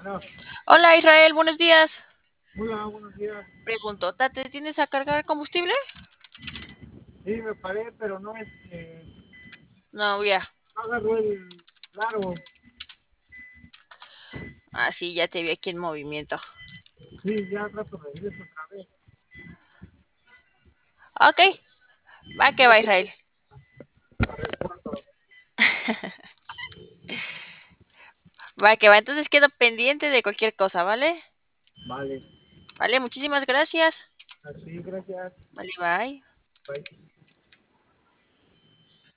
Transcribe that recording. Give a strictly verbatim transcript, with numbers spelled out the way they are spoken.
Bueno, Hola Israel, buenos días. hola, buenos días. Pregunto, ¿te tienes a cargar combustible? Sí, me paré, pero no, este, No, ya. no agarró el largo. Ah, sí, ya te vi aquí en movimiento. Sí, ya al rato regreso otra vez. Ok, va que va Israel. Va que va, entonces quedo pendiente de cualquier cosa, ¿vale? Vale, Vale, muchísimas gracias. así, gracias. Vale, bye. Bye.